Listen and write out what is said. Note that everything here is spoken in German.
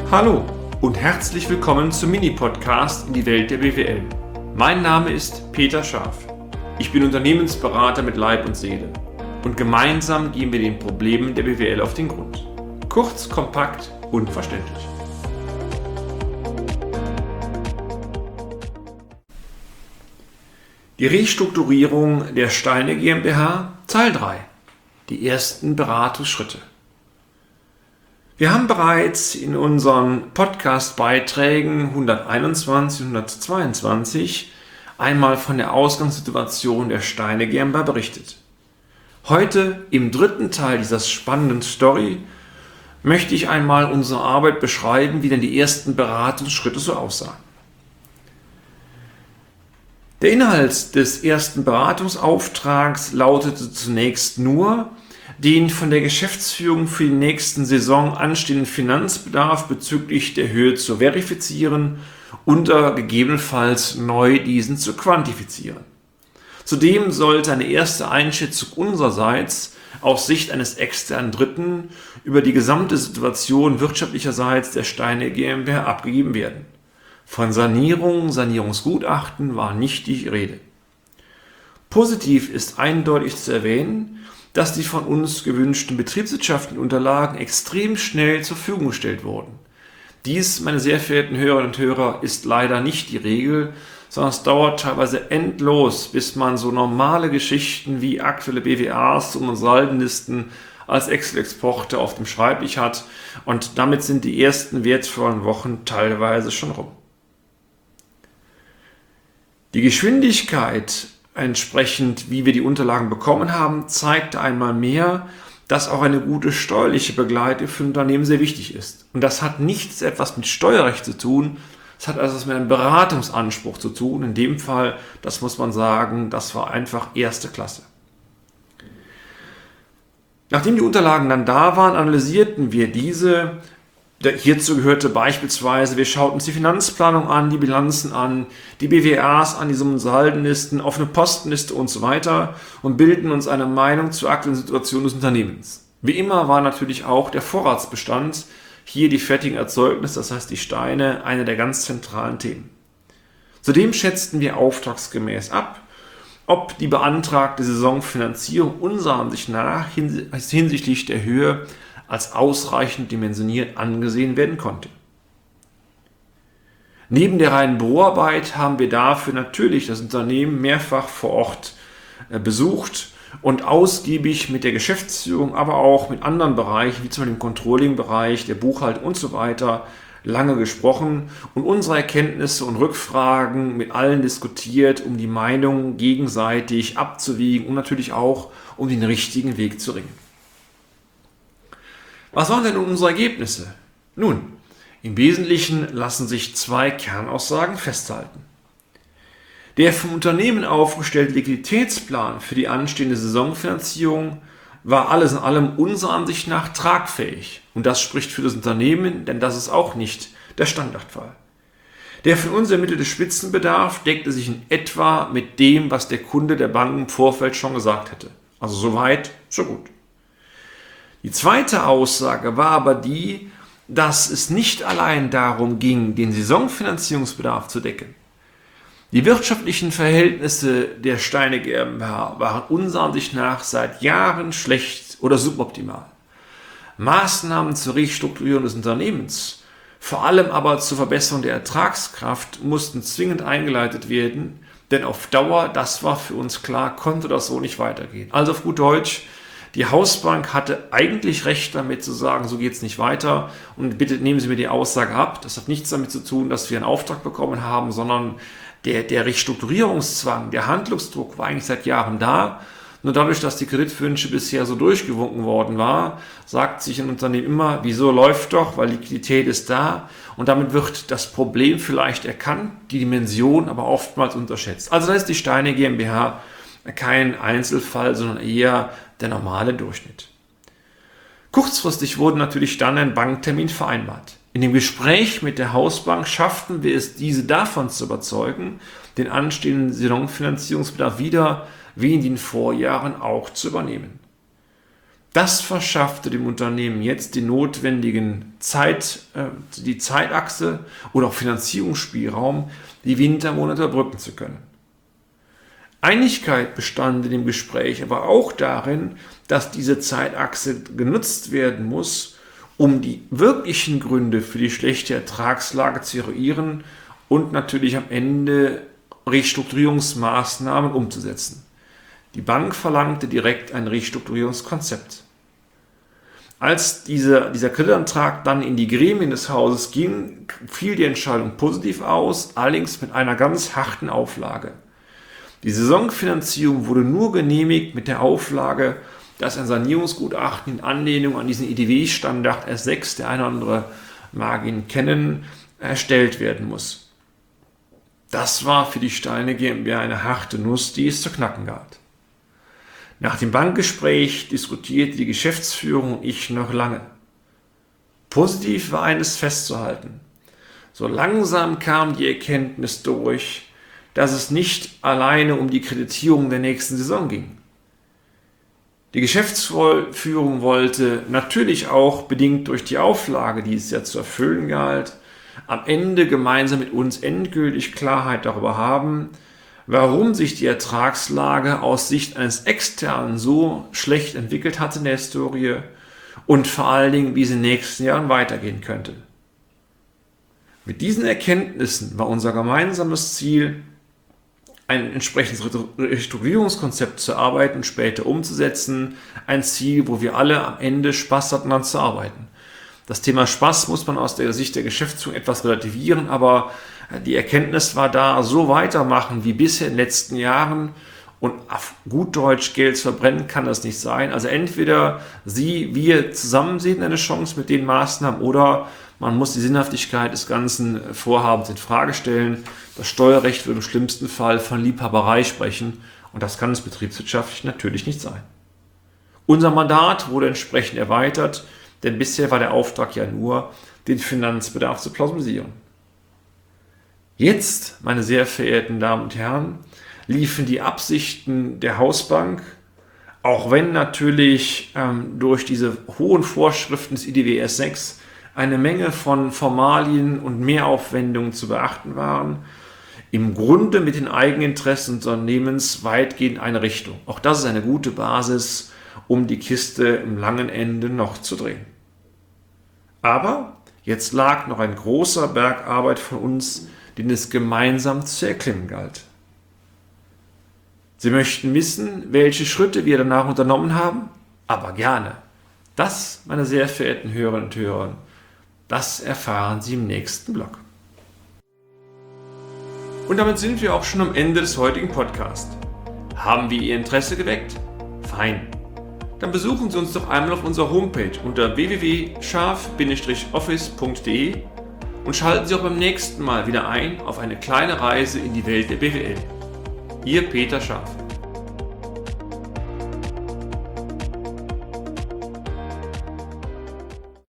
Hallo und herzlich willkommen zum Mini-Podcast in die Welt der BWL. Mein Name ist Peter Scharf. Ich bin Unternehmensberater mit Leib und Seele und gemeinsam gehen wir den Problemen der BWL auf den Grund. Kurz, kompakt und verständlich. Die Restrukturierung der Steine GmbH, Teil 3. Die ersten Beratungsschritte. Wir haben bereits in unseren Podcast-Beiträgen 121 und 122 einmal von der Ausgangssituation der Steine GmbH berichtet. Heute, im dritten Teil dieser spannenden Story, möchte ich einmal unsere Arbeit beschreiben, wie denn die ersten Beratungsschritte so aussahen. Der Inhalt des ersten Beratungsauftrags lautete zunächst nur, den von der Geschäftsführung für die nächsten Saison anstehenden Finanzbedarf bezüglich der Höhe zu verifizieren und gegebenenfalls neu diesen zu quantifizieren. Zudem sollte eine erste Einschätzung unsererseits aus Sicht eines externen Dritten über die gesamte Situation wirtschaftlicherseits der Steine GmbH abgegeben werden. Von Sanierungsgutachten war nicht die Rede. Positiv ist eindeutig zu erwähnen, dass die von uns gewünschten betriebswirtschaftlichen Unterlagen extrem schnell zur Verfügung gestellt wurden. Dies, meine sehr verehrten Hörerinnen und Hörer, ist leider nicht die Regel, sondern es dauert teilweise endlos, bis man so normale Geschichten wie aktuelle BWAs und Saldenlisten als Excel-Exporte auf dem Schreibtisch hat und damit sind die ersten wertvollen Wochen teilweise schon rum. Die Geschwindigkeit, entsprechend wie wir die Unterlagen bekommen haben, zeigte einmal mehr, dass auch eine gute steuerliche Begleitung für ein Unternehmen sehr wichtig ist. Und das hat nichts etwas mit Steuerrecht zu tun, es hat also etwas mit einem Beratungsanspruch zu tun. In dem Fall, das muss man sagen, das war einfach erste Klasse. Nachdem die Unterlagen dann da waren, analysierten wir diese. Hierzu gehörte beispielsweise, wir schauten uns die Finanzplanung an, die Bilanzen an, die BWAs an, die Summen- und Saldenlisten, offene Postenliste und so weiter und bilden uns eine Meinung zur aktuellen Situation des Unternehmens. Wie immer war natürlich auch der Vorratsbestand, hier die fertigen Erzeugnisse, das heißt die Steine, eine der ganz zentralen Themen. Zudem schätzten wir auftragsgemäß ab, ob die beantragte Saisonfinanzierung unserer Ansicht nach hinsichtlich der Höhe als ausreichend dimensioniert angesehen werden konnte. Neben der reinen Büroarbeit haben wir dafür natürlich das Unternehmen mehrfach vor Ort besucht und ausgiebig mit der Geschäftsführung, aber auch mit anderen Bereichen, wie zum Beispiel dem Controlling-Bereich, der Buchhaltung und so weiter, lange gesprochen und unsere Erkenntnisse und Rückfragen mit allen diskutiert, um die Meinungen gegenseitig abzuwiegen und natürlich auch um den richtigen Weg zu ringen. Was waren denn nun unsere Ergebnisse? Nun, im Wesentlichen lassen sich zwei Kernaussagen festhalten. Der vom Unternehmen aufgestellte Liquiditätsplan für die anstehende Saisonfinanzierung war alles in allem unserer Ansicht nach tragfähig. Und das spricht für das Unternehmen, denn das ist auch nicht der Standardfall. Der von uns ermittelte Spitzenbedarf deckte sich in etwa mit dem, was der Kunde der Bank im Vorfeld schon gesagt hätte. Also so weit, so gut. Die zweite Aussage war aber die, dass es nicht allein darum ging, den Saisonfinanzierungsbedarf zu decken. Die wirtschaftlichen Verhältnisse der Steine GmbH waren unserer Ansicht nach seit Jahren schlecht oder suboptimal. Maßnahmen zur Restrukturierung des Unternehmens, vor allem aber zur Verbesserung der Ertragskraft, mussten zwingend eingeleitet werden, denn auf Dauer, das war für uns klar, konnte das so nicht weitergehen. Also auf gut Deutsch, die Hausbank hatte eigentlich recht damit zu sagen, so geht es nicht weiter und bitte nehmen Sie mir die Aussage ab. Das hat nichts damit zu tun, dass wir einen Auftrag bekommen haben, sondern der Restrukturierungszwang, der Handlungsdruck war eigentlich seit Jahren da. Nur dadurch, dass die Kreditwünsche bisher so durchgewunken worden war, sagt sich ein Unternehmen immer, wieso läuft doch, weil Liquidität ist da und damit wird das Problem vielleicht erkannt, die Dimension aber oftmals unterschätzt. Also da ist die Steine GmbH kein Einzelfall, sondern eher der normale Durchschnitt. Kurzfristig wurde natürlich dann ein Banktermin vereinbart. In dem Gespräch mit der Hausbank schafften wir es, diese davon zu überzeugen, den anstehenden Saisonfinanzierungsbedarf wieder wie in den Vorjahren auch zu übernehmen. Das verschaffte dem Unternehmen jetzt die notwendigen die Zeitachse oder auch Finanzierungsspielraum, die Wintermonate überbrücken zu können. Einigkeit bestand in dem Gespräch aber auch darin, dass diese Zeitachse genutzt werden muss, um die wirklichen Gründe für die schlechte Ertragslage zu eruieren und natürlich am Ende Restrukturierungsmaßnahmen umzusetzen. Die Bank verlangte direkt ein Restrukturierungskonzept. Als dieser Kreditantrag dann in die Gremien des Hauses ging, fiel die Entscheidung positiv aus, allerdings mit einer ganz harten Auflage. Die Saisonfinanzierung wurde nur genehmigt mit der Auflage, dass ein Sanierungsgutachten in Anlehnung an diesen IDW-Standard S6, der eine oder andere mag ihn kennen, erstellt werden muss. Das war für die Steine GmbH eine harte Nuss, die es zu knacken galt. Nach dem Bankgespräch diskutierte die Geschäftsführung und ich noch lange. Positiv war eines festzuhalten. So langsam kam die Erkenntnis durch, dass es nicht alleine um die Kreditierung der nächsten Saison ging. Die Geschäftsführung wollte natürlich auch, bedingt durch die Auflage, die es ja zu erfüllen galt, am Ende gemeinsam mit uns endgültig Klarheit darüber haben, warum sich die Ertragslage aus Sicht eines Externen so schlecht entwickelt hat in der Historie und vor allen Dingen, wie es in den nächsten Jahren weitergehen könnte. Mit diesen Erkenntnissen war unser gemeinsames Ziel, ein entsprechendes Restrukturierungskonzept zu erarbeiten und später umzusetzen. Ein Ziel, wo wir alle am Ende Spaß hatten, daran zu arbeiten. Das Thema Spaß muss man aus der Sicht der Geschäftsführung etwas relativieren, aber die Erkenntnis war da, so weitermachen wie bisher in den letzten Jahren und auf gut Deutsch Geld zu verbrennen kann das nicht sein. Also entweder wir zusammen sehen eine Chance mit den Maßnahmen oder man muss die Sinnhaftigkeit des ganzen Vorhabens in Frage stellen. Das Steuerrecht würde im schlimmsten Fall von Liebhaberei sprechen und das kann es betriebswirtschaftlich natürlich nicht sein. Unser Mandat wurde entsprechend erweitert, denn bisher war der Auftrag ja nur, den Finanzbedarf zu plausibilisieren. Jetzt, meine sehr verehrten Damen und Herren, liefen die Absichten der Hausbank, auch wenn natürlich durch diese hohen Vorschriften des IDW S6 eine Menge von Formalien und Mehraufwendungen zu beachten waren, im Grunde mit den Eigeninteressen des Unternehmens weitgehend in eine Richtung. Auch das ist eine gute Basis, um die Kiste im langen Ende noch zu drehen. Aber jetzt lag noch ein großer Berg Arbeit von uns, den es gemeinsam zu erklimmen galt. Sie möchten wissen, welche Schritte wir danach unternommen haben? Aber gerne. Das, meine sehr verehrten Hörerinnen und Hörer, das erfahren Sie im nächsten Blog. Und damit sind wir auch schon am Ende des heutigen Podcasts. Haben wir Ihr Interesse geweckt? Fein. Dann besuchen Sie uns doch einmal auf unserer Homepage unter www.scharf-office.de und schalten Sie auch beim nächsten Mal wieder ein auf eine kleine Reise in die Welt der BWL. Ihr Peter Scharf.